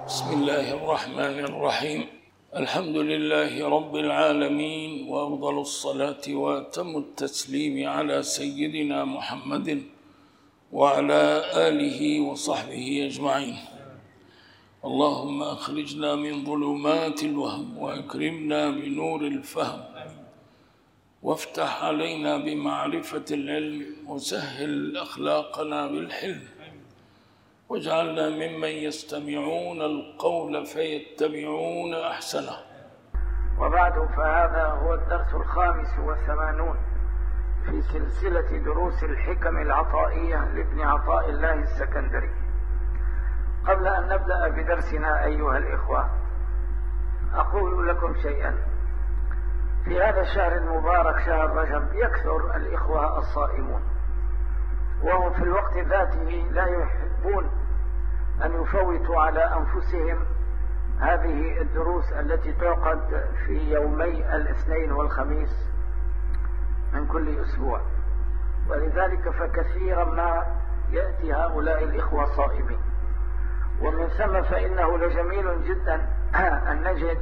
بسم الله الرحمن الرحيم. الحمد لله رب العالمين، وأفضل الصلاة وأتم التسليم على سيدنا محمد وعلى آله وصحبه أجمعين. اللهم أخرجنا من ظلمات الوهم وأكرمنا بنور الفهم، وافتح علينا بمعرفة العلم، وسهل أخلاقنا بالحلم، واجعلنا ممن يستمعون القول فيتبعون أحسنه. وبعد، فهذا هو الدرس 85 في سلسلة دروس الحكم العطائية لابن عطاء الله السكندري. قبل أن نبدأ بدرسنا أيها الإخوة، أقول لكم شيئا. في هذا الشهر المبارك شهر رجب يكثر الإخوة الصائمون، وهم في الوقت ذاته لا يحبون أن يفوتوا على أنفسهم هذه الدروس التي تعقد في يومي الاثنين والخميس من كل أسبوع، ولذلك فكثيرا ما يأتي هؤلاء الإخوة صائمين. ومن ثم فإنه لجميل جدا أن نجد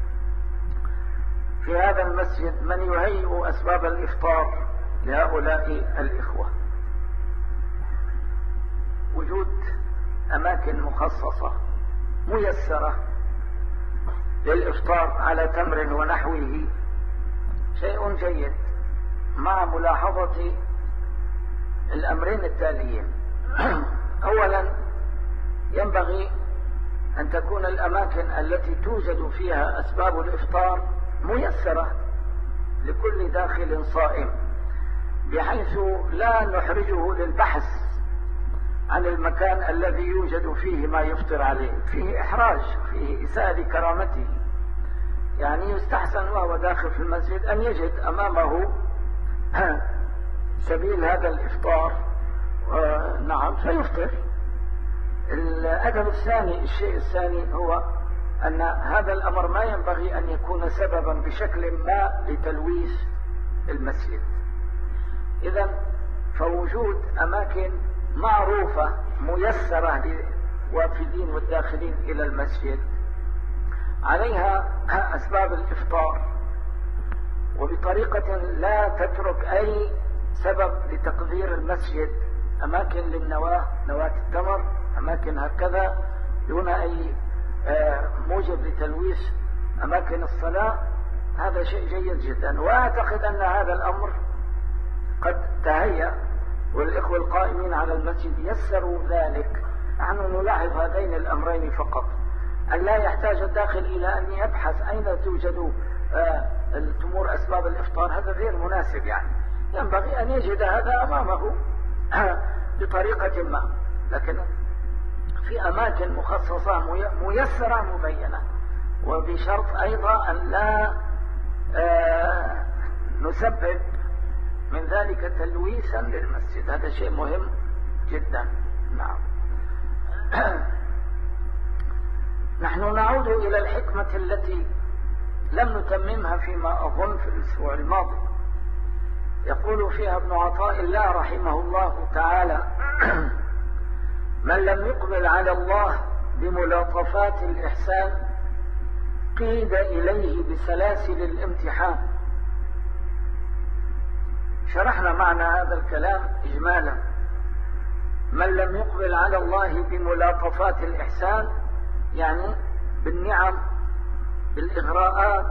في هذا المسجد من يهيئ أسباب الإفطار لهؤلاء الإخوة. وجود أماكن مخصصة ميسرة للإفطار على تمر ونحوه شيء جيد، مع ملاحظة الأمرين التاليين. أولا، ينبغي أن تكون الأماكن التي توجد فيها أسباب الإفطار ميسرة لكل داخل صائم، بحيث لا نحرجه للبحث عن المكان الذي يوجد فيه ما يفطر عليه. فيه إحراج، فيه إساءة لكرامته. يعني يستحسن وهو داخل في المسجد أن يجد أمامه سبيل هذا الإفطار، نعم، فيفطر. الأدب الثاني، الشيء الثاني، هو أن هذا الأمر ما ينبغي أن يكون سببا بشكل ما لتلويث المسجد. إذن فوجود أماكن معروفة ميسرة للوافدين والداخلين إلى المسجد عليها أسباب الإفطار، وبطريقة لا تترك أي سبب لتقدير المسجد. أماكن للنواة، نواة التمر، أماكن هكذا دون أي موجب لتلويث أماكن الصلاة. هذا شيء جيد جدا، وأعتقد أن هذا الأمر قد تهيأ، والإخوة القائمين على المسجد يسروا ذلك. نحن نلاحظ هذين الأمرين فقط، أن لا يحتاج الداخل إلى أن يبحث أين توجد التمور أسباب الإفطار. هذا غير مناسب. يعني ينبغي أن يجد هذا أمامه بطريقة ما، لكن في أماكن مخصصة ميسرة مبينة، وبشرط أيضا أن لا نسبب من ذلك تلويثا للمسجد. هذا شيء مهم جدا. نعم. نحن نعود إلى الحكمة التي لم نتممها فيما أظن في الأسبوع الماضي. يقول فيها ابن عطاء الله رحمه الله تعالى: من لم يقبل على الله بملاطفات الإحسان قيد إليه بسلاسل الامتحان. شرحنا معنى هذا الكلام إجمالا. من لم يقبل على الله بملاطفات الإحسان يعني بالنعم، بالإغراءات،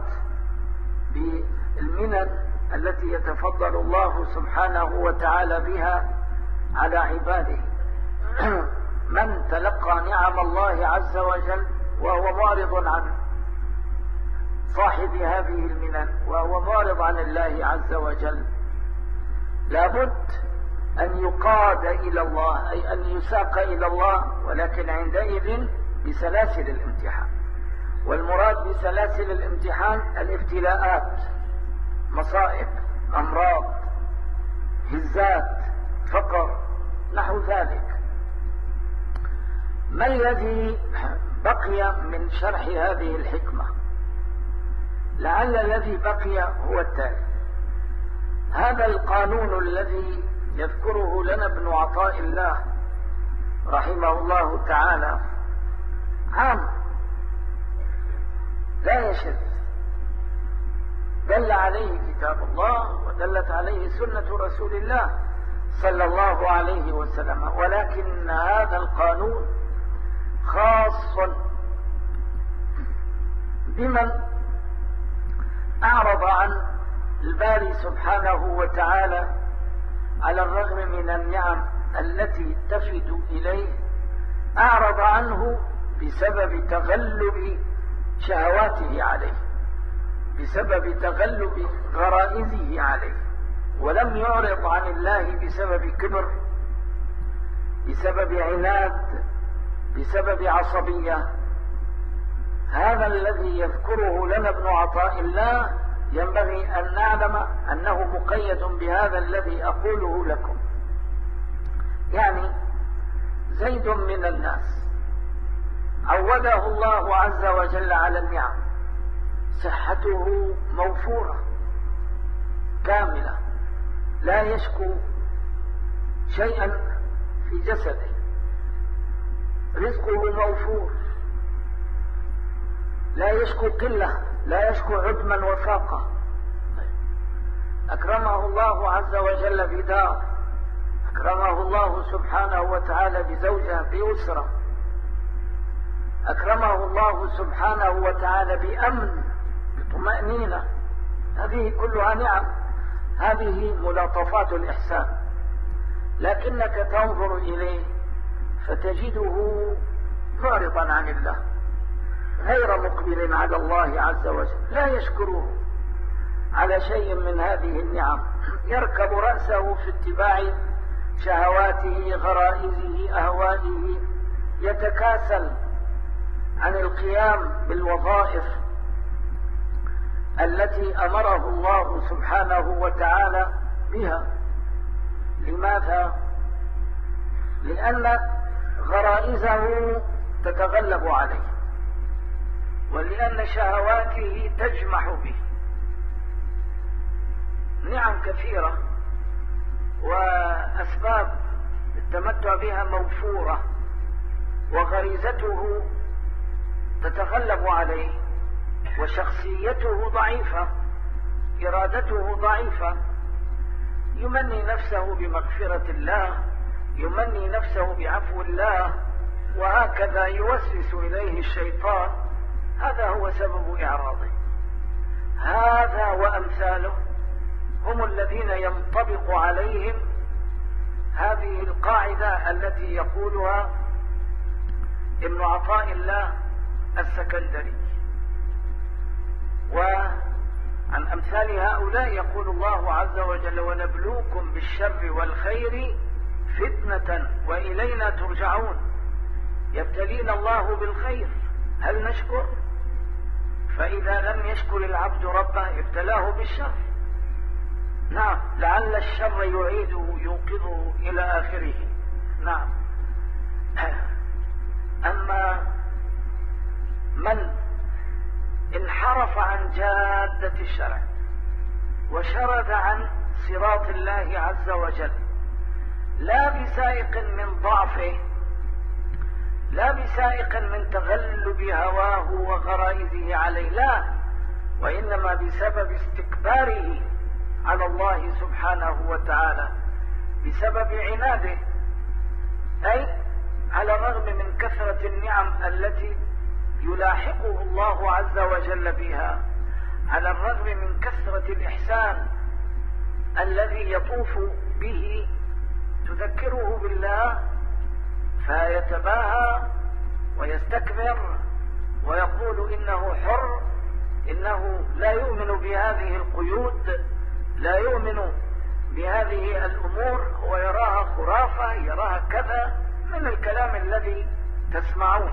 بالمنن التي يتفضل الله سبحانه وتعالى بها على عباده. من تلقى نعم الله عز وجل وهو معرض عن صاحب هذه المنن، وهو معرض عن الله عز وجل، لابد أن يقاد إلى الله، أي أن يساق إلى الله، ولكن عندئذ بسلاسل الامتحان. والمراد بسلاسل الامتحان الابتلاءات، مصائب، أمراض، هزات، فقر، نحو ذلك. ما الذي بقي من شرح هذه الحكمة؟ لعل الذي بقي هو التالي: هذا القانون الذي يذكره لنا ابن عطاء الله رحمه الله تعالى عام كتاب الله ودلت عليه سنة رسول الله صلى الله عليه وسلم، ولكن هذا القانون خاص بمن أعرض عن الباري سبحانه وتعالى على الرغم من النعم التي تفد إليه، أعرض عنه بسبب تغلب شهواته عليه، بسبب تغلب غرائزه عليه، ولم يعرض عن الله بسبب كبر، بسبب عناد، بسبب عصبية. هذا الذي يذكره لنا ابن عطاء الله ينبغي أن نعلم أنه مقيد بهذا الذي أقوله لكم. يعني زيد من الناس عوده الله عز وجل على النعم، صحته موفورة كاملة، لا يشكو شيئا في جسده، رزقه موفور، لا يشكو قلة، لا يشكو عدما وفاقة. أكرمه الله عز وجل بدار، أكرمه الله سبحانه وتعالى بزوجة، بأسرة، أكرمه الله سبحانه وتعالى بأمن، بطمأنينة. هذه كلها نعم، هذه ملاطفات الإحسان. لكنك تنظر إليه فتجده معرضا عن الله، غير مقبل على الله عز وجل، لا يشكره على شيء من هذه النعم، يركب رأسه في اتباع شهواته، غرائزه، أهوائه، يتكاسل عن القيام بالوظائف التي أمره الله سبحانه وتعالى بها. لماذا؟ لأن غرائزه تتغلب عليه، ولأن شهواته تجمح به. نعم كثيرة وأسباب التمتع بها موفورة، وغريزته تتغلب عليه، وشخصيته ضعيفة، إرادته ضعيفة، يمني نفسه بمغفرة الله، يمني نفسه بعفو الله، وهكذا يوسوس إليه الشيطان. هذا هو سبب إعراضه. هذا وأمثاله هم الذين ينطبق عليهم هذه القاعدة التي يقولها ابن عطاء الله السكندري. وعن أمثال هؤلاء يقول الله عز وجل: ونبلوكم بالشر والخير فتنة وإلينا ترجعون. يبتلينا الله بالخير، هل نشكر؟ فإذا لم يشكر العبد ربه ابتلاه بالشر. نعم، لعل الشر يعيده يوقظه إلى آخره. نعم. أما من انحرف عن جادة الشرع وشرد عن صراط الله عز وجل، لا بسائق من ضعفه، لا بسائق من تغلب هواه وغرائزه عليه، لا، وإنما بسبب استكباره على الله سبحانه وتعالى، بسبب عناده، أي على الرغم من كثرة النعم التي يلاحقه الله عز وجل بها، على الرغم من كثرة الإحسان الذي يطوف به، تذكره بالله فيتباهى ويستكبر ويقول إنه حر، إنه لا يؤمن بهذه القيود، لا يؤمن بهذه الأمور، ويراها خرافة، يراها كذا من الكلام الذي تسمعون.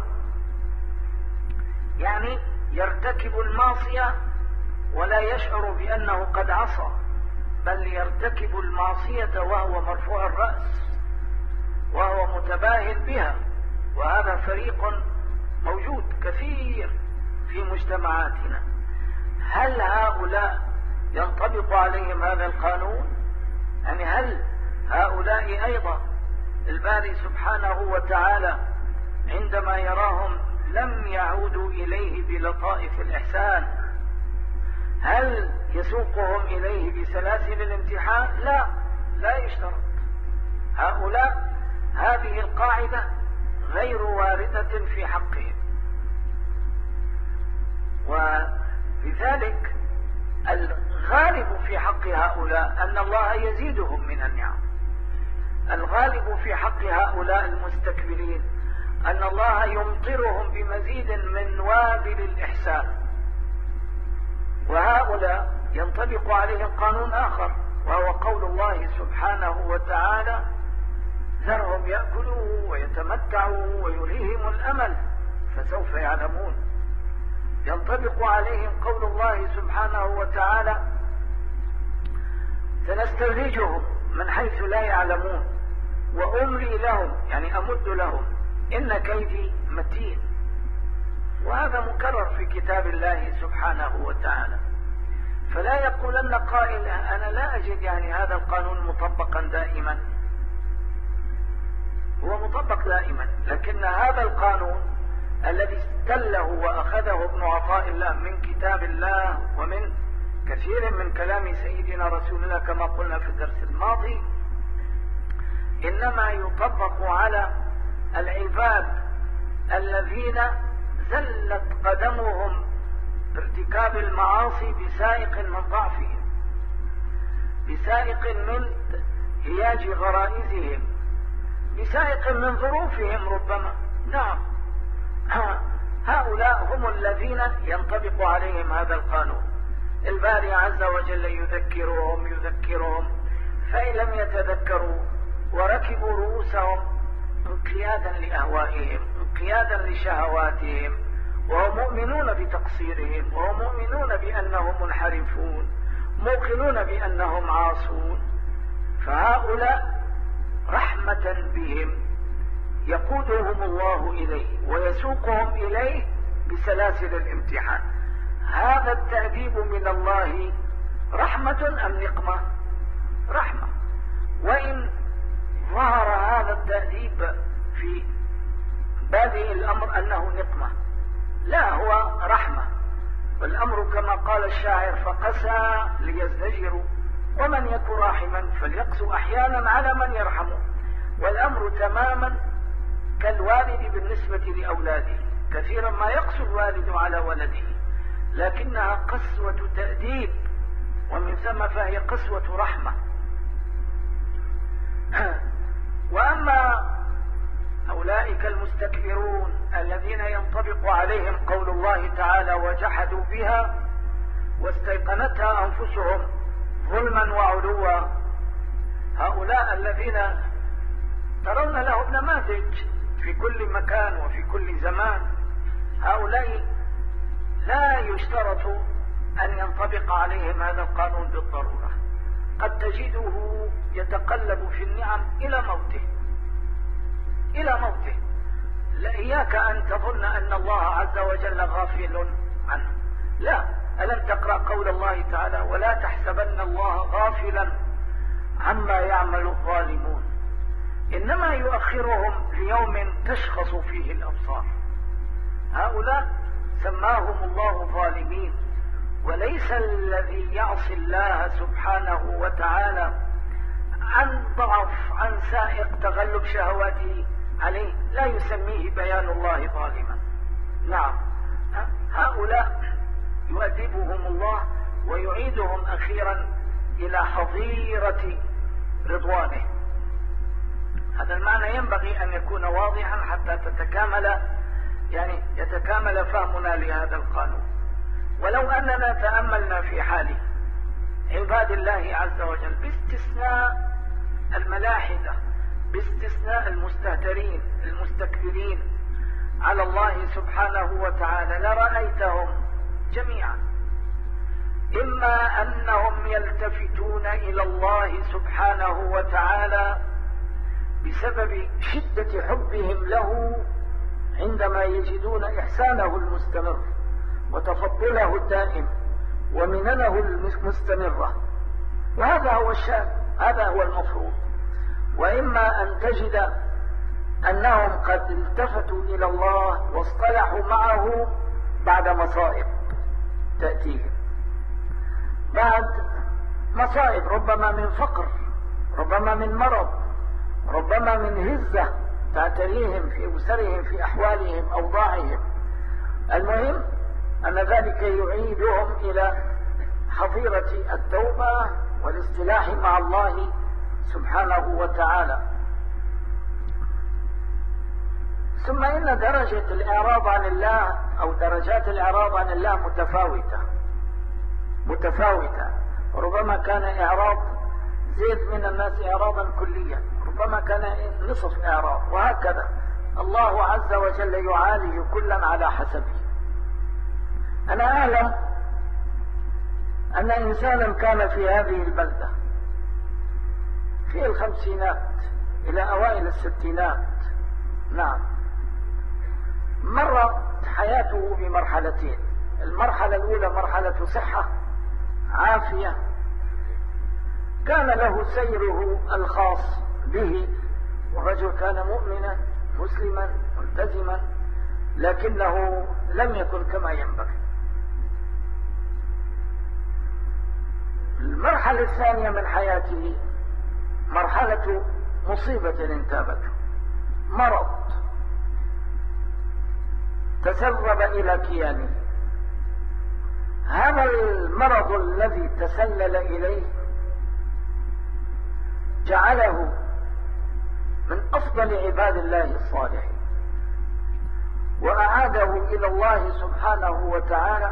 يعني يرتكب المعصية ولا يشعر بأنه قد عصى، بل يرتكب المعصية وهو مرفوع الرأس وهو متباهل بها. وهذا فريق موجود كثير في مجتمعاتنا. هل هؤلاء ينطبق عليهم هذا القانون؟ يعني هل هؤلاء أيضا الباري سبحانه وتعالى عندما يراهم لم يعودوا إليه بلطائف الإحسان؟ هل يسوقهم إليه بسلاسل الامتحان؟ لا يشترط. هؤلاء هذه القاعدة غير واردة في حقهم، ولذلك الغالب في حق هؤلاء أن الله يزيدهم من النعم. الغالب في حق هؤلاء المستكبرين أن الله يمطرهم بمزيد من وابل الإحسان. وهؤلاء ينطبق عليهم قانون آخر، وهو قول الله سبحانه وتعالى: ذرهم يأكلوا ويتمتعوا ويلههم الأمل فسوف يعلمون. ينطبق عليهم قول الله سبحانه وتعالى: سنستدرجهم من حيث لا يعلمون وأملي لهم، يعني أمد لهم، إن كيدي متين. وهذا مكرر في كتاب الله سبحانه وتعالى. فلا يقولن قائل: أنا لا أجد هذا القانون مطبقا دائما. هو مطبق دائما، لكن هذا القانون الذي استله وأخذه ابن عطاء الله من كتاب الله ومن كثير من كلام سيدنا رسول الله كما قلنا في الدرس الماضي، إنما يطبق على العباد الذين زلت قدمهم بارتكاب المعاصي بسائق من ضعفهم، بسائق من هياج غرائزهم، بسائق من ظروفهم ربما. نعم، هؤلاء هم الذين ينطبق عليهم هذا القانون. الباري عز وجل يذكرهم، فإن لم يتذكروا وركبوا رؤوسهم انقيادا لأهوائهم، انقيادا لشهواتهم، وهم مؤمنون بتقصيرهم، وهم مؤمنون بأنهم منحرفون، موقنون بأنهم عاصون، فهؤلاء رحمة بهم يقودهم الله إليه ويسوقهم إليه بسلاسل الامتحان. هذا التأديب من الله رحمة أم نقمة؟ رحمة. وإن ظهر هذا التأديب في بادئ الأمر أنه نقمة، لا، هو رحمة. والأمر كما قال الشاعر: فقسى ليزدجروا، ومن يك راحما فليقسو أحيانا على من يرحمه. والأمر تماما كالوالد بالنسبة لأولاده، كثيرا ما يقسو الوالد على ولده، لكنها قسوة تأديب، ومن ثم فهي قسوة رحمة. وأما أولئك المستكبرون الذين ينطبق عليهم قول الله تعالى: وجحدوا بها واستيقنتها أنفسهم ظلما وعلوا، هؤلاء الذين ترون لهم نماذج في كل مكان وفي كل زمان، هؤلاء لا يشترط أن ينطبق عليهم هذا القانون بالضرورة. قد تجده يتقلب في النعم إلى موته، إلى موته. إياك أن تظن أن الله عز وجل غافل عنه، لا. ألم تقرأ قول الله تعالى: ولا تحسبن الله غافلا عما يعمل الظالمون، إنما يؤخرهم ليوم تشخص فيه الأبصار. هؤلاء سماهم الله ظالمين، وليس الذي يعصي الله سبحانه وتعالى عن ضعف، عن سائق تغلب شهواته عليه، لا يسميه بيان الله ظالما. نعم، هؤلاء يؤدبهم الله ويعيدهم أخيرا إلى حظيرة رضوانه. هذا المعنى ينبغي أن يكون واضحا حتى يتكامل فهمنا لهذا القانون. ولو أننا تأملنا في حال عباد الله عز وجل باستثناء الملاحدة، باستثناء المستهترين المستكبرين على الله سبحانه وتعالى، لرأيتهم جميعا إما أنهم يلتفتون إلى الله سبحانه وتعالى بسبب شدة حبهم له عندما يجدون إحسانه المستمر وتفضله الدائم ومننه المستمرة، وهذا هو الشأن، هذا هو المفروض. وإما أن تجد أنهم قد التفتوا إلى الله واصطلحوا معه بعد مصائب تأتيهم، بعد مصائب، ربما من فقر، ربما من مرض، ربما من هزة تعتريهم في أسرهم، في أحوالهم، أوضاعهم. المهم أن ذلك يعيدهم إلى حظيرة التوبة والاصطلاح مع الله سبحانه وتعالى. ثم إن درجة الإعراض عن الله أو درجات الإعراض عن الله متفاوتة. ربما كان إعراض زيد من الناس إعراضا كليا، ربما كان نصف إعراض، وهكذا الله عز وجل يعالج كلا على حسبه. أنا أعلم أن إنسانا كان في هذه البلدة في الخمسينات إلى أوائل الستينات، نعم، مرت حياته بمرحلتين. المرحلة الأولى مرحلة صحة عافية، كان له سيره الخاص به، والرجل كان مؤمنا مسلما ملتزما، لكنه لم يكن كما ينبغي. المرحلة الثانية من حياته مرحلة مصيبة انتابته، مرض تسرب إلى كيانه. هذا المرض الذي تسلل إليه جعله من أفضل عباد الله الصالحين، وأعاده إلى الله سبحانه وتعالى،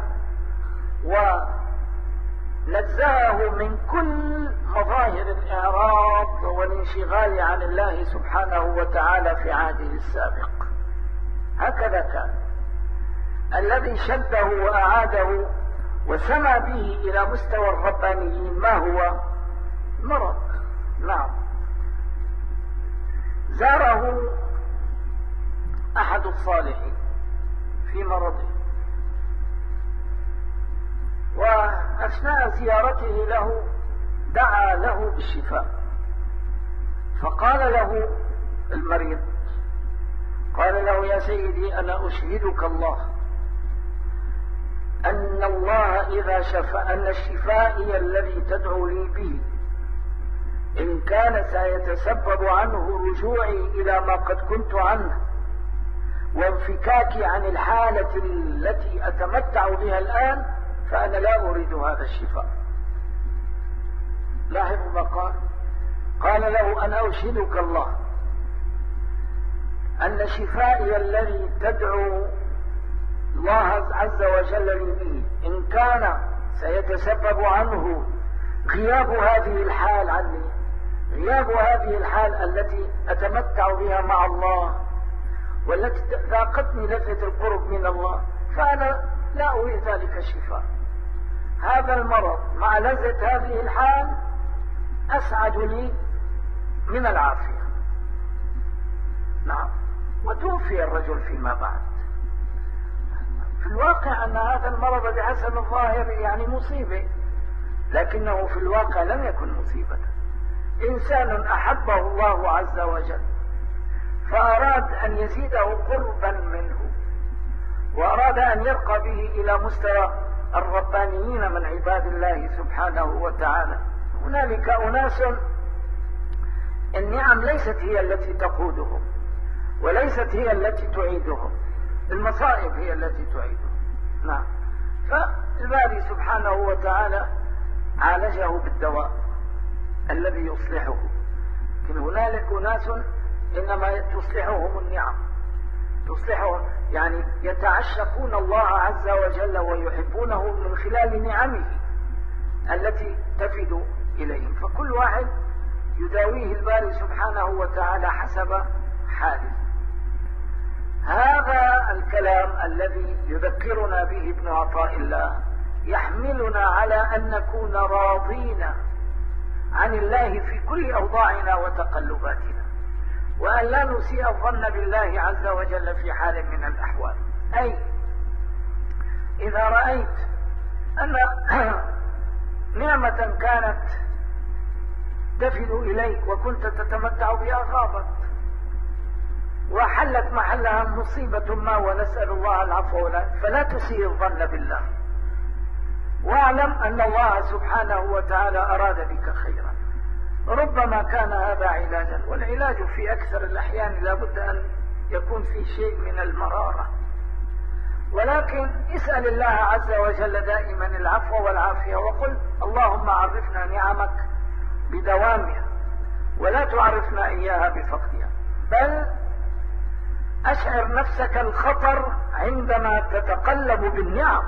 ونزهه من كل مظاهر الإعراض والانشغال عن الله سبحانه وتعالى في عهده السابق. هكذا كان الذي شده وأعاده وسمى به إلى مستوى الربانيين. ما هو؟ مرض. نعم، زاره أحد الصالحين في مرضه، وأثناء زيارته له دعا له بالشفاء، فقال له المريض، قال له: يا سيدي، أنا أشهدك الله أن الله إذا شفى، أن الشفاء الذي تدعو لي به إن كان سيتسبب عنه رجوعي إلى ما قد كنت عنه وانفكاكي عن الحالة التي أتمتع بها الآن، فأنا لا أريد هذا الشفاء. لاحظوا ما قال له: أنا أشهدك الله أن شفائي الذي تدعو الله عز وجل لي به إن كان سيتسبب عنه غياب هذه الحال عني، غياب هذه الحال التي أتمتع بها مع الله والتي ذاقتني لذة القرب من الله، فأنا لا أريد ذلك الشفاء. هذا المرض مع لذة هذه الحال أسعد لي من العافية. نعم، وتوفي الرجل فيما بعد. في الواقع أن هذا المرض بحسب الظاهر يعني مصيبة، لكنه في الواقع لم يكن مصيبة. إنسان أحبه الله عز وجل فأراد أن يزيده قربا منه، وأراد أن يرقى به إلى مستوى الربانيين من عباد الله سبحانه وتعالى. هنالك أناس النعم ليست هي التي تقودهم، وليست هي التي تعيدهم، المصائب هي التي تعيدهم. نعم، فالباري سبحانه وتعالى عالجه بالدواء الذي يصلحه. لكن هنالك أناس إنما تصلحهم النعم، تصلحهم يعني يتعشقون الله عز وجل ويحبونه من خلال نعمه التي تفد إليهم، فكل واحد يداويه الباري سبحانه وتعالى حسب حاله. هذا الكلام الذي يذكرنا به ابن عطاء الله يحملنا على أن نكون راضين عن الله في كل أوضاعنا وتقلباتنا، وأن لا نسيء الظن بالله عز وجل في حال من الأحوال. أي إذا رأيت أن نعمة كانت تفد إليك وكنت تتمتع بها غابت وحلت محلها مصيبة ما، ونسأل الله العفو والعافية، فلا تسيء الظن بالله، واعلم أن الله سبحانه وتعالى أراد بك خيرا. ربما كان هذا علاجا، والعلاج في أكثر الأحيان لابد أن يكون في شيء من المرارة، ولكن اسأل الله عز وجل دائما العفو والعافية، وقل اللهم عرفنا نعمك بدوامها ولا تعرفنا إياها بفقدها، بل أشعر نفسك الخطر عندما تتقلب بالنعم،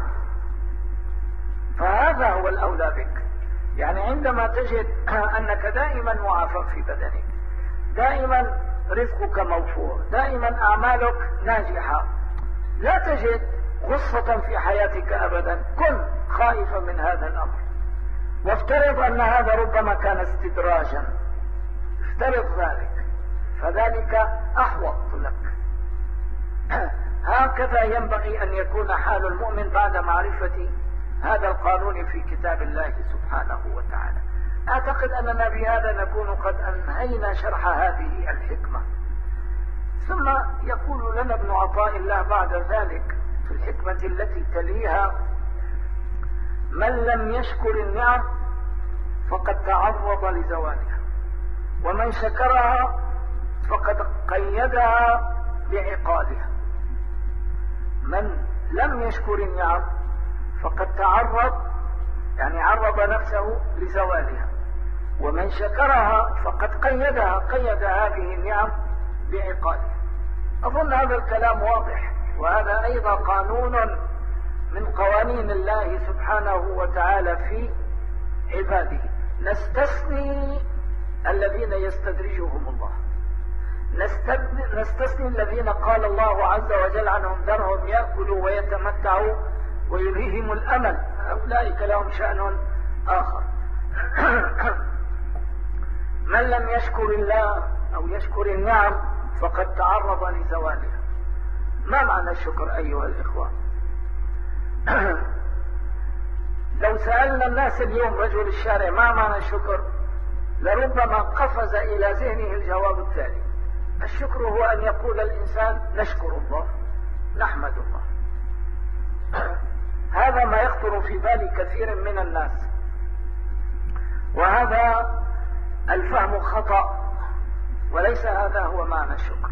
فهذا هو الأولى بك. يعني عندما تجد أنك دائما معافى في بدنك، دائما رزقك موفور، دائما أعمالك ناجحة، لا تجد غصة في حياتك أبدا، كن خائفا من هذا الأمر، وافترض أن هذا ربما كان استدراجا، افترض ذلك، فذلك أحوط لك. هكذا ينبغي أن يكون حال المؤمن بعد معرفة هذا القانون في كتاب الله سبحانه وتعالى. أعتقد أننا بهذا نكون قد أنهينا شرح هذه الحكمة. ثم يقول لنا ابن عطاء الله بعد ذلك في الحكمة التي تليها: من لم يشكر النعم فقد تعرض لزوالها، ومن شكرها فقد قيدها بعقالها. من لم يشكر النعم فقد تعرض، يعني عرض نفسه لزوالها، ومن شكرها فقد قيدها، قيد هذه النعم بعقالها. أظن هذا الكلام واضح، وهذا أيضا قانون من قوانين الله سبحانه وتعالى في عباده. نستثني الذين يستدرجهم الله، نستثني الذين قال الله عز وجل عنهم: ذرهم يأكلوا ويتمتعوا ويلههم الأمل، أولئك لهم شأن آخر. من لم يشكر الله أو يشكر النعم فقد تعرض لزوالها. ما معنى الشكر أيها الإخوة؟ لو سألنا الناس اليوم رجل الشارع ما معنى الشكر، لربما قفز إلى ذهنه الجواب التالي: الشكر هو أن يقول الإنسان نشكر الله، نحمد الله. هذا ما يخطر في بال كثير من الناس، وهذا الفهم خطأ، وليس هذا هو معنى الشكر.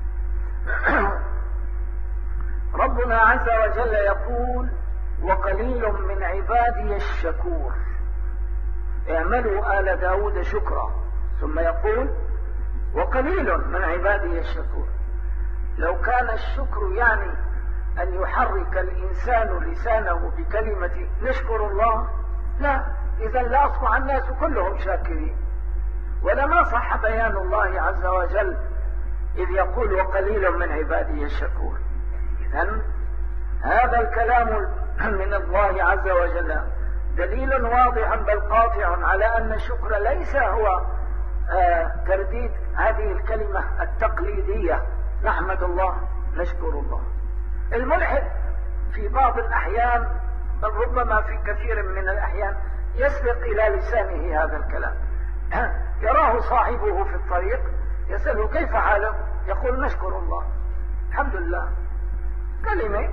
ربنا عز وجل يقول: وقليل من عبادي الشكور، اعملوا آل داود شكرا، ثم يقول: وقليل من عبادي الشكور. لو كان الشكر يعني أن يحرك الإنسان لسانه بكلمة نشكر الله، لا، إذا لا أصبح الناس كلهم شاكرين، ولما صح بيان الله عز وجل إذ يقول: وقليل من عبادي الشكور. إذن هذا الكلام من الله عز وجل دليل واضح بل قاطع على أن الشكر ليس هو ترديد هذه الكلمة التقليدية: نحمد الله، نشكر الله. الملحد في بعض الأحيان، بل ربما في كثير من الأحيان، يسبق إلى لسانه هذا الكلام. يراه صاحبه في الطريق يسأله: كيف حالك؟ يقول: نشكر الله، الحمد لله. كلمة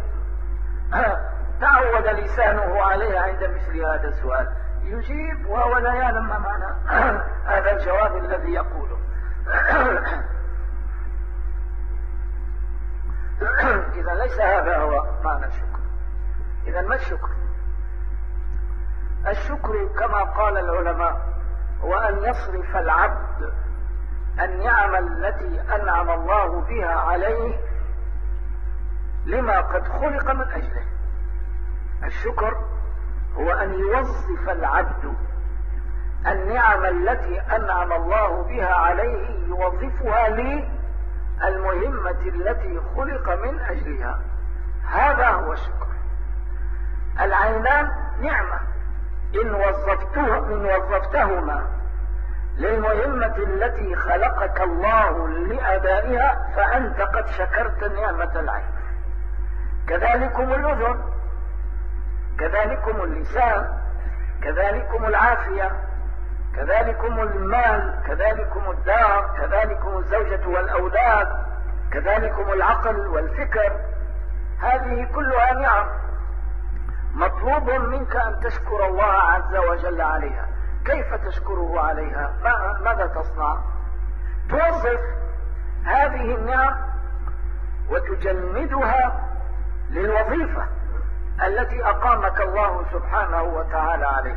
تعود لسانه عليها عند مثل هذا السؤال، يجيب وهو لا يعلم ما معنى هذا الجواب الذي يقوله. إذا ليس هذا هو معنى الشكر. إذا ما الشكر؟ الشكر كما قال العلماء هو أن يصرف العبد النعم التي أنعم الله بها عليه لما قد خلق من أجله. الشكر هو أن يوظف العبد النعم التي أنعم الله بها عليه، يوظفها للمهمة التي خلق من أجلها. هذا هو الشكر. العينان نعمة، إن وظفتهما للمهمة التي خلقك الله لأدائها فأنت قد شكرت نعمة العين. كذلكم الأذن، كذلكم اللسان، كذلكم العافية، كذلكم المال، كذلكم الدار، كذلكم الزوجة والأولاد، كذلكم العقل والفكر. هذه كلها نعم، مطلوب منك أن تشكر الله عز وجل عليها. كيف تشكره عليها؟ ماذا تصنع؟ توظف هذه النعم وتجندها للوظيفة التي أقامك الله سبحانه وتعالى عليه.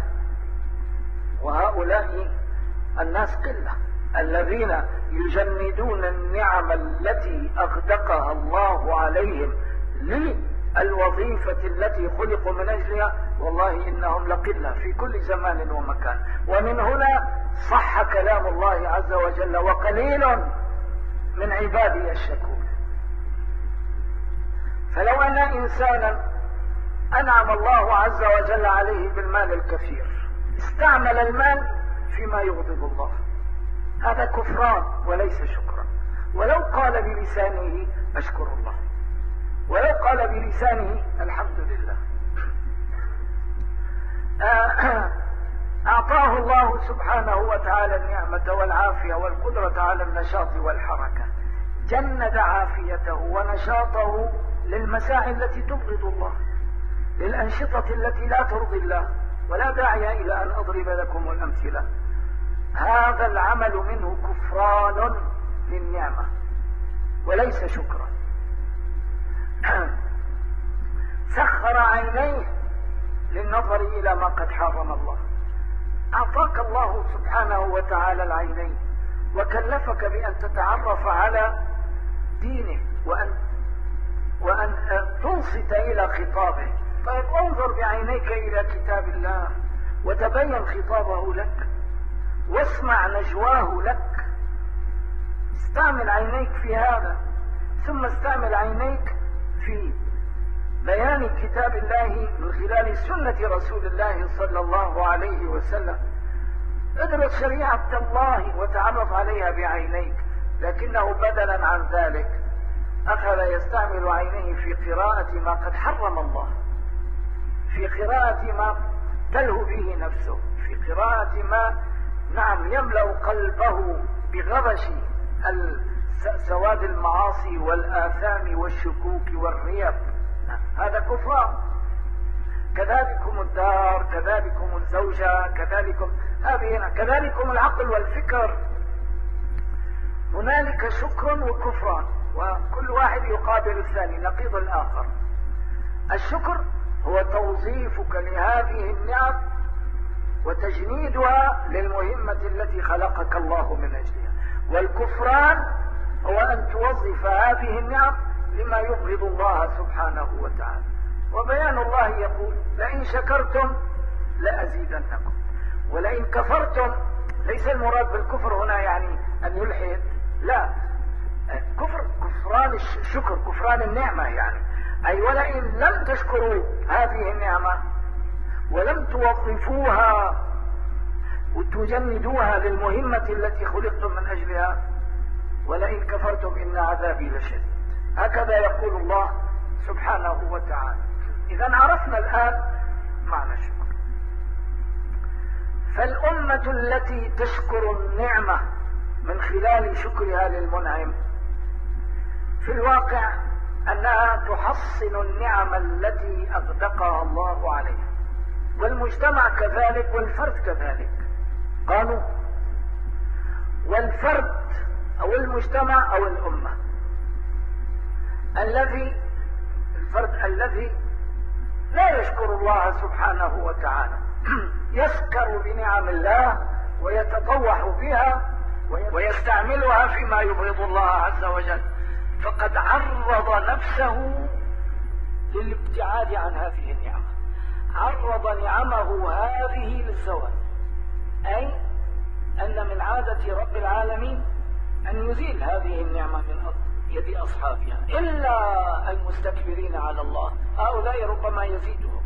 وهؤلاء الناس قلة الذين يجندون النعم التي أغدقها الله عليهم للوظيفة التي خلقوا من أجلها. والله إنهم لقلة في كل زمان ومكان. ومن هنا صح كلام الله عز وجل: وقليل من عبادي الشكور. فلو أن إنسانا أنعم الله عز وجل عليه بالمال الكثير استعمل المال فيما يغضب الله، هذا كفران وليس شكرا. ولو قال بلسانه أشكر الله، ولو قال بلسانه الحمد لله. أعطاه الله سبحانه وتعالى النعمة والعافية والقدرة على النشاط والحركة، جند عافيته ونشاطه للمساعي التي تبغض الله، للأنشطة التي لا ترضي الله. ولا داعي إلى أن أضرب لكم الأمثلة. هذا العمل منه كفران للنعمة وليس شكرا. سخر عينيه للنظر إلى ما قد حرم الله. أعطاك الله سبحانه وتعالى العينين وكلفك بأن تتعرف على دينه وأن تنصت إلى خطابه. طيب انظر بعينيك إلى كتاب الله وتبين خطابه لك واسمع نجواه لك. استعمل عينيك في هذا، ثم استعمل عينيك في بيان كتاب الله من خلال سنة رسول الله صلى الله عليه وسلم. ادرس شريعة الله وتعرف عليها بعينيك. لكنه بدلا عن ذلك أخذ يستعمل عينيه في قراءة ما قد حرم الله، في قراءة ما تلهو به نفسه، في قراءة ما يملأ قلبه بغبش سواد المعاصي والآثام والشكوك والريب. هذا كفران. كذلكم الدار، كذلكم الزوجة، كذلكم العقل والفكر. هنالك شكر وكفران، وكل واحد يقابل الثاني نقيض الآخر. الشكر هو توظيفك لهذه النعم وتجنيدها للمهمة التي خلقك الله من أجلها. والكفران هو أن توظف هذه النعم لما يبغض الله سبحانه وتعالى. وبيان الله يقول: لئن شكرتم لأزيدنكم ولئن كفرتم. ليس المراد بالكفر هنا يعني أن يلحد، لا، كفران الشكر، كفران النعمة يعني. أي ولئن لم تشكروا هذه النعمة ولم توظفوها وتجندوها للمهمة التي خلقتم من أجلها، ولئن كفرتم إن عذابي لشديد. هكذا يقول الله سبحانه وتعالى. إذا عرفنا الآن معنى الشكر. فالأمة التي تشكر النعمة من خلال شكرها للمنعم في الواقع أنها تحصن النعم التي أغدقها الله عليها، والمجتمع كذلك والفرد كذلك. قالوا والفرد أو المجتمع أو الأمة الفرد الذي لا يشكر الله سبحانه وتعالى يسكر بنعم الله ويتطوح بها ويستعملها فيما يبغض الله عز وجل، فقد عرض نفسه للابتعاد عن هذه النعمة، عرض نعمه هذه للزوال. أي أن من عادة رب العالمين أن يزيل هذه النعمة من يد أصحابها، إلا المستكبرين على الله، هؤلاء ربما يزيدهم.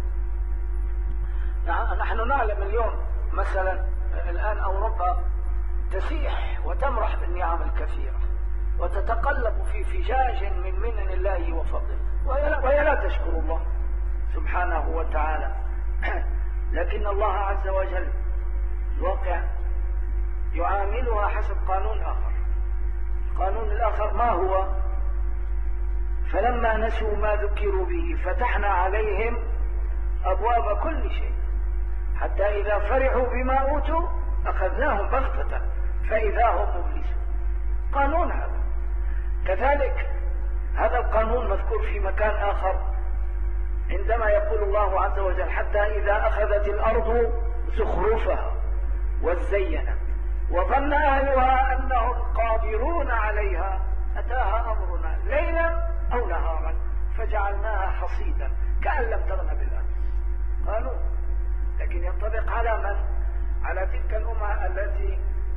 نحن نعلم اليوم مثلا الآن أوروبا تسيح وتمرح بالنعم الكثيرة وتتقلب في فجاج من منن الله وفضله، وهي لا تشكر الله سبحانه وتعالى. لكن الله عز وجل الواقع يعاملها حسب قانون آخر. القانون الآخر ما هو؟ فلما نسوا ما ذكروا به فتحنا عليهم أبواب كل شيء حتى إذا فرحوا بما أوتوا أخذناهم بغتة فإذا هم مبلسون. قانون هذا. كذلك هذا القانون مذكور في مكان آخر عندما يقول الله عز وجل حتى إذا أخذت الأرض زخرفها وزينت وظن أهلها أنهم قادرون عليها أتاها أمرنا ليلا أو نهارا فجعلناها حصيدا كأن لم تغن بالأمس. قالوا لكن ينطبق على من؟ على تلك الأمة التي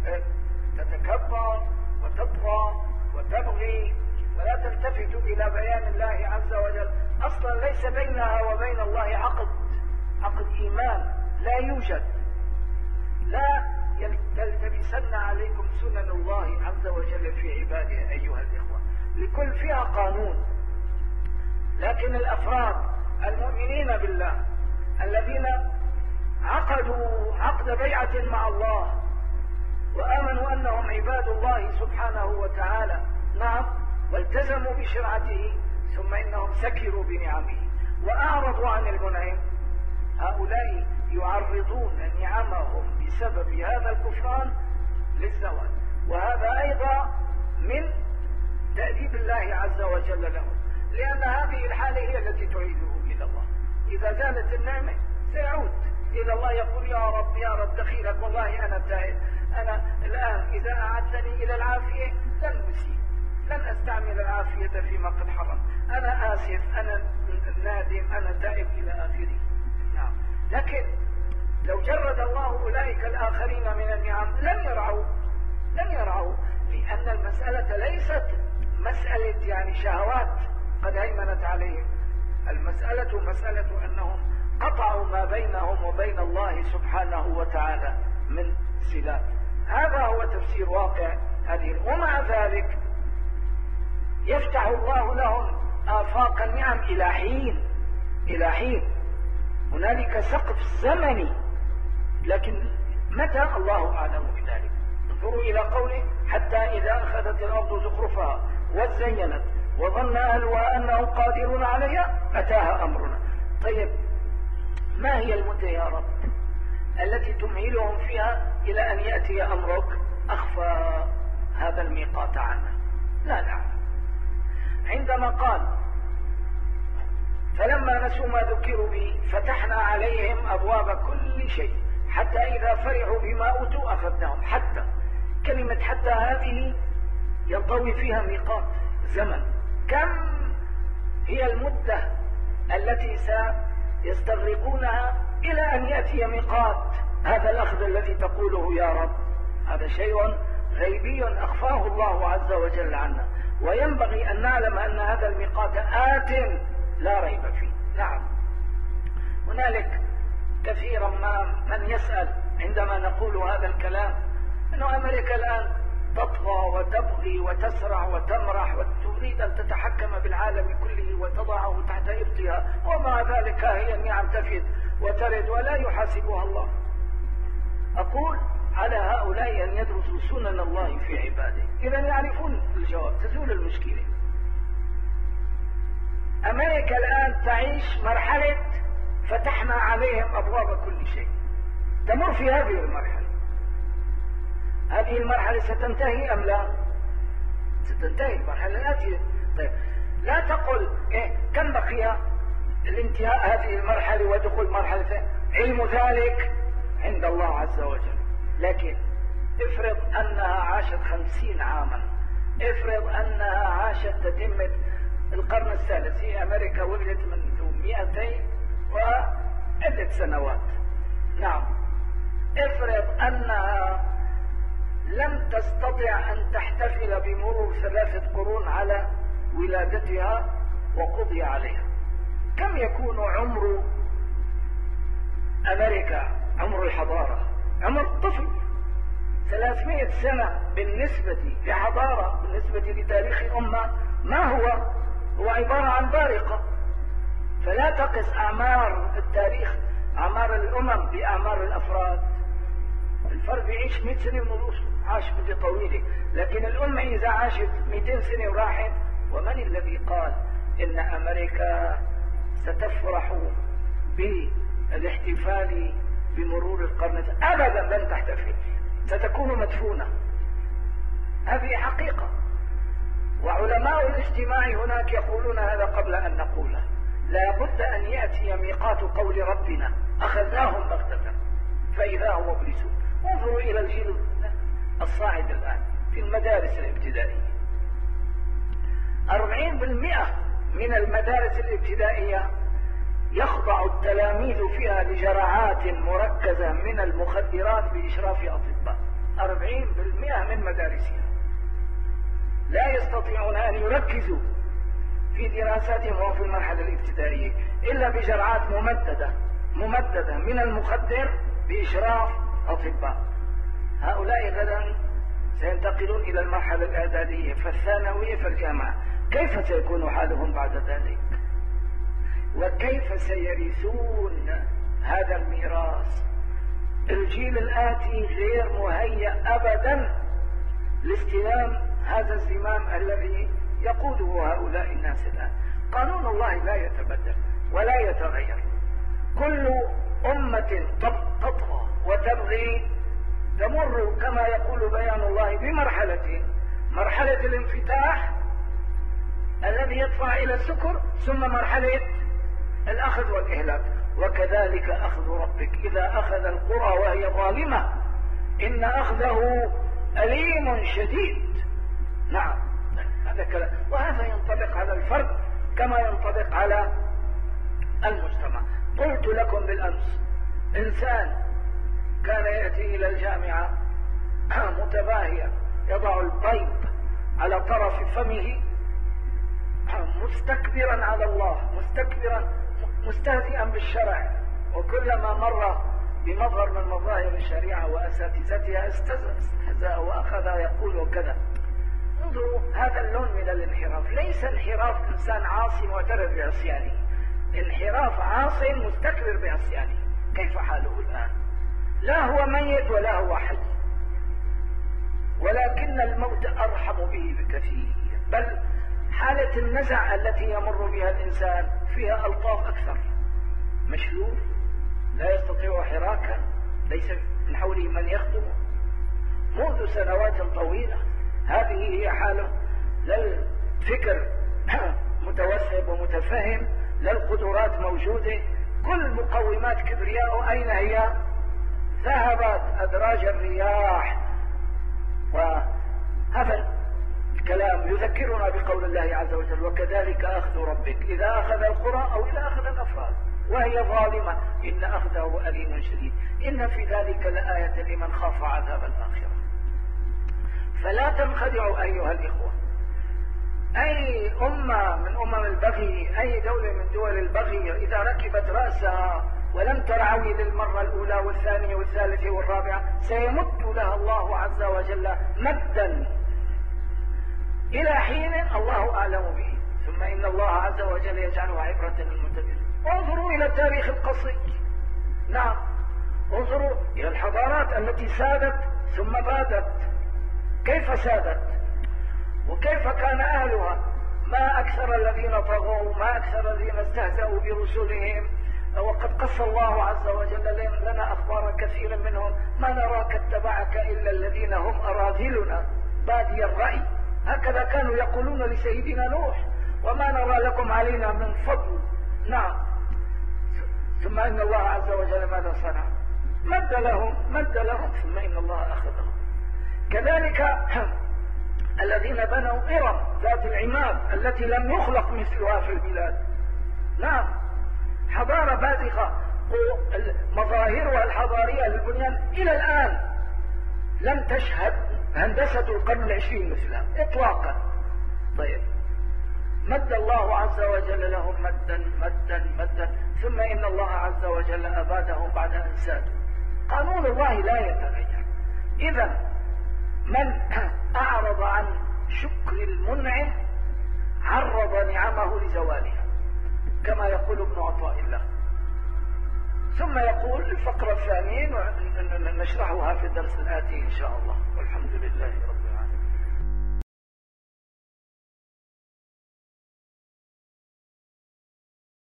تتكبر وتطغى وتبغي ولا تلتفت إلى بيان الله عز وجل. أصلا ليس بينها وبين الله عقد إيمان لا يوجد. لا تلتبسن عليكم سنن الله عز وجل في عباده أيها الإخوة. لكل فئة قانون، لكن الأفراد المؤمنين بالله الذين عقدوا عقد بيعة مع الله وآمنوا أنهم عباد الله سبحانه وتعالى، نعم، والتزموا بشرعته ثم إنهم سكروا بنعمه وأعرضوا عن المنعم، هؤلاء يعرضون نعمهم بسبب هذا الكفران للزوال. وهذا أيضا من تأديب الله عز وجل لهم، لأن هذه الحالة هي التي تعيده إلى الله. إذا زالت النعمة سيعود إلى الله، يقول يا رب يا رب دخيلك والله أنا تائب، أنا الآن إذا أعدتني إلى العافية لن أسيء، لن أستعمل العافية فيما قد حرم، أنا آسف، أنا نادم، أنا تائب إلى آخره. نعم. لكن لو جرد الله أولئك الآخرين من النعم لن يرعوا، لأن المسألة ليست مسألة يعني شهوات قد هيمنت عليهم، المسألة مسألة أنهم قطعوا ما بينهم وبين الله سبحانه وتعالى من صلات. هذا هو تفسير واقع هذه. ومع ذلك يفتح الله لهم آفاق النعم إلى حين هنالك سقف زمني، لكن متى الله أعلم بذلك. انظروا إلى قوله حتى إذا أخذت الأرض زخرفها وزينت وظن أهلها أنهم قادرون عليها أتاها أمرنا. طيب ما هي المدة يا رب التي تمهلهم فيها إلى أن يأتي أمرك؟ أخفى هذا الميقات عنا، لا نعلم. عندما قال فلما نسوا ما ذكروا به فتحنا عليهم أبواب كل شيء حتى إذا فرحوا بما أوتوا أخذناهم. حتى كلمة حتى هذه ينطوي فيها ميقات زمن. كم هي المدة التي سيستغرقونها إلى أن يأتي ميقات هذا الأخذ الذي تقوله يا رب؟ هذا شيء غيبي أخفاه الله عز وجل عنا، وينبغي أن نعلم أن هذا الميقات آت لا ريب فيه. نعم. هنالك كثيرا ما من يسأل عندما نقول هذا الكلام أنه أمريكا الآن تطغى وتبغي وتسرع وتمرح وتريد أن تتحكم بالعالم كله وتضعه تحت إبطها، ومع ذلك هي النعم تفيد وترد ولا يحاسبها الله. أقول على هؤلاء أن يدرسوا سنن الله في عباده، إذا يعرفون الجواب تزول المشكلة. أمريكا الآن تعيش مرحلة فتحنا عليهم أبواب كل شيء، تمر في هذه المرحلة. هذه المرحلة ستنتهي أم لا؟ ستنتهي المرحلة الآتية. طيب لا تقل كم بقي الانتهاء هذه المرحلة ودخول مرحلة ثانية، علم ذلك عند الله عز وجل. لكن افرض أنها عاشت 50 عاما، افرض أنها عاشت تتمة القرن الثالث، هي أمريكا ولدت منذ 200 وعدة سنوات. نعم. افرض أنها لم تستطع أن تحتفل بمرور 3 قرون على ولادتها وقضي عليها، كم يكون عمر أمريكا؟ عمر الحضارة، عمر الطفل 300 سنة بالنسبة لحضارة، بالنسبة لتاريخ الأمة ما هو عبارة عن بارقة. فلا تقس أعمار التاريخ، أعمار الأمم بأعمار الأفراد. الفرد يعيش 100 سنة من الأصل، عاش مدة طويلة، لكن الأمة إذا عاشت 200 سنة وراحت. ومن الذي قال إن أمريكا ستفرح بالاحتفال بمرور القرن، أبدا لن تحتفل، ستكون مدفونة. هذه حقيقة، وعلماء الاجتماع هناك يقولون هذا قبل أن نقوله. لا بد أن يأتي ميقات قول ربنا أخذناهم بغتة فإذا هم مبلسون. انظروا إلى الجيل الصاعد الآن في المدارس الابتدائية، 40% من المدارس الابتدائية يخضع التلاميذ فيها لجرعات مركزة من المخدرات بإشراف أطباء. 40% من مدارسها لا يستطيعون أن يركزوا في دراساتهم وهم في المرحلة الابتدائية إلا بجرعات ممددة من المخدر بإشراف أطباء. هؤلاء غدا سينتقلون إلى المرحلة الإعدادية فالثانوية فالجامعة. كيف سيكون حالهم بعد ذلك؟ وكيف سيرثون هذا الميراث؟ الجيل الآتي غير مهيأ أبدا لاستلام هذا الزمام الذي يقوده هؤلاء الناس الآن. قانون الله لا يتبدل ولا يتغير. كل أمة تطغى وتبغي تمر كما يقول بيان الله بمرحلتين: مرحلة الانفتاح الذي يدفع إلى السكر، ثم مرحلة الأخذ والإهلاك. وكذلك أخذ ربك إذا أخذ القرى وهي ظالمة إن أخذه أليم شديد. نعم، هذا كلام، وهذا ينطبق على الفرد كما ينطبق على المجتمع. قلت لكم بالأمس إنسان كان يأتي إلى الجامعة متباهيا يضع البيض على طرف فمه مستكبرا على الله، مستهزئا بالشرع، وكلما مر بمظهر من مظاهر الشريعة وأساتذتها استهزأ وأخذ يقول وكذا. انظروا هذا اللون من الانحراف. ليس انحراف إنسان عاصي معترف بعصيانه، انحراف عاصي مستكبر بعصيانه. كيف حاله الآن؟ لا هو ميت ولا هو حي، ولكن الموت أرحم به بكثير. بل حالة النزع التي يمر بها الإنسان فيها ألطاف أكثر. مشلول لا يستطيع حراكا، ليس من حوله من يخدمه منذ سنوات طويلة. هذه هي حاله. لا الفكر متوسع ومتفهم، لا القدرات موجودة، كل مقومات كبرياء أين هي؟ ذهبت أدراج الرياح. وهذا الكلام يذكرنا بقول الله عز وجل: وكذلك أخذ ربك إذا أخذ القرى أو إذا أخذ الأفراد وهي ظالمة إن أخذه أليم شديد. إن في ذلك لآية لمن خاف عذاب الآخرة. فلا تنخدعوا أيها الإخوة. أي أمة من أمم البغي، أي دولة من دول البغي إذا ركبت رأسها ولم ترعوي للمرة الأولى والثانية والثالثة والرابعة سيمد لها الله عز وجل مدا إلى حين الله أعلم به، ثم إن الله عز وجل يجعلها عبرة للمتقين. انظروا إلى التاريخ القصير. نعم، انظروا إلى الحضارات التي سادت ثم بادت. كيف سادت وكيف كان أهلها؟ ما أكثر الذين طغوا، ما أكثر الذين استهزأوا برسلهم. وقد قص الله عز وجل لنا أخبار كثير منهم: ما نراك اتبعك إلا الذين هم أراذلنا بادي الرأي. هكذا كانوا يقولون لسيدنا نوح: وما نرى لكم علينا من فضل. نعم، ثم إن الله عز وجل ماذا صنع؟ مد لهم ثم إن الله أخذهم. كذلك الذين بنوا إرم ذات العماد التي لم يخلق مثلها في البلاد. نعم، حضارة بازغة مظاهرها الحضارية للبنيان إلى الآن لم تشهد هندسة القرن العشرين مثلها إطلاقا. طيب، مد الله عز وجل لهم مدا ثم إن الله عز وجل أبادهم بعد أن سادوا. قانون الله لا يتغير. إذا من أعرض عن شكر المنعم عرض نعمه لزوالها، كما يقول ابن عطاء الله. ثم يقول الفقرة الثانية نشرحها في الدرس الآتي إن شاء الله، والحمد لله رب العالمين.